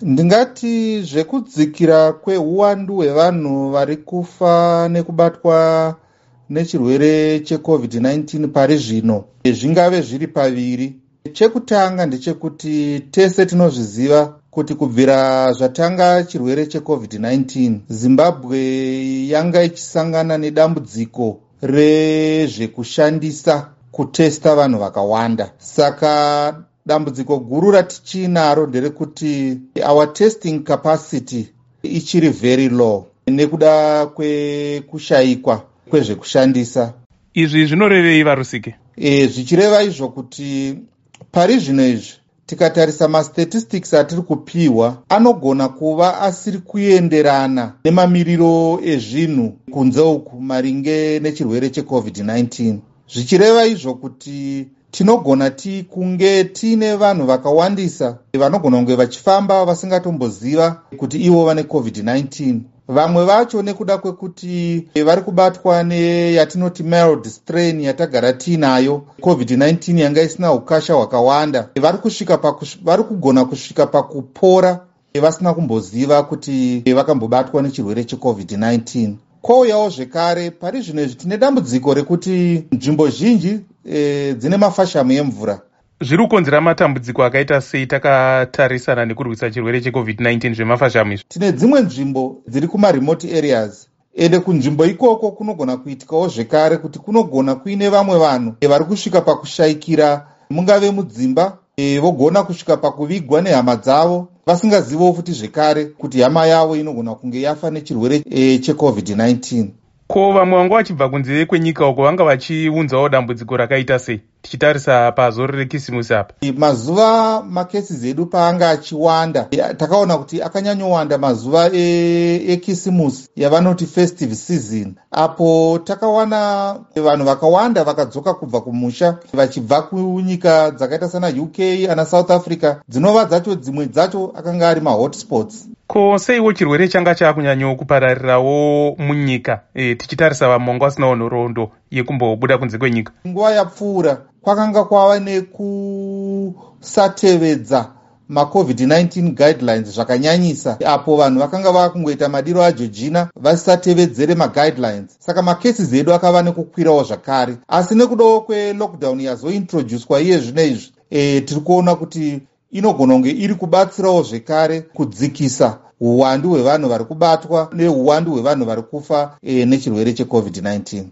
Ndingati zvekudzikira kweuwandu hwevanhu vari kufa nekubatwa nechirwere cheCovid-19 pari zvino zvingave zviri paviri. Chekutanga ndechekuti tese tinozviziva kuti kubvira zvatanga chirwere cheCovid-19 Zimbabwe yanga ichisangana nedambudziko rezvekushandisa kutesta vanhu vakawanda. Saka dambudziko guru ratichinaro nderekuti our testing capacity ichiri very low nekuda kwekushayikwa kwezvekushandisa. Izvi zvinorevei varusike? Zvichireva izvo kuti pari zvino izvi tikatarisa mastatistics atiri kupiwa anogona kuva asiri kuenderana nemamiriro ezvinhu kunze uku maringe nechirwere cheCovid-19. Zvichireva izvo kuti tinogona kunge tine vanhu vakawandisa vanogona kunge vachifamba vasingatomboziva kuti ivo vane COVID-19. Vamwe vacho nekuda kwekuti vari kubatwa neyatinoti mild strain yatagara tinayo, COVID-19 yanga isina ukasha hwakawanda, vari kugona kusvika pakupora vasina kumboziva kuti vakambobatwa nechirwere cheCovid-19. Kwouyawo zvekare pari zvino izvi tine dambudziko rekuti nzvimbo zhinji dzine mafashamu emvura. Zviri kukonzera matambudziko akaita sei takatarisana nekurwisa chirwere cheCovid-19 zvemafashamu izvi? Tine dzimwe nzvimbo dziri kuma-remote areas, ende kunzvimbo ikoko kunogona kuitikawo zvekare kuti kunogona kuine vamwe vanhu vari kusvika pakushayikira mungave mudzimba, vogona kusvika pakuvigwa nehama dzavo vasingazivo futi zvekare kuti hama yavo inogona kunge yafa nechirwere cheCovid-19. Ko vamwe vanga vachibva kunze kwenyika uko vanga vachiunzawo dambudziko rakaita sei tichitarisa pazoro rekisimusi apa? Mazuva makesi edu paanga achiwanda, takaona kuti akanyanyowanda mazuva ekisimusi yavanoti festive season, apo takawana vanhu vakawanda vakadzoka kubva kumusha vachibva kunyika dzakaita sana UK ana South Africa, dzinova dzacho dzimwe dzacho akanga ari mahotspots. Ko seiwo chirwere changa chakunyanyo kupararirawo munyika tichitarisa vamwe vanga vasinawo nhoroondo yekumbobuda kunze kwenyika? Nguva yapfuura kwakanga kwava nekusatevedza maCovid-19 guidelines zvakanyanyisa, apo vanhu vakanga vakungoita madiro ajojina vasisatevedzere maguidelines. Saka makesi edu akava nekukwirawo zvakare, asi nekudawo kwelockdown yazointroducwa iye zvino izvi tiri kuona kuti inogona kunge iri kubatsirawo zvekare kudzikisa uwandu hwevanhu vari kubatwa neuwandu hwevanhu vari kufa nechirwere cheCovid-19.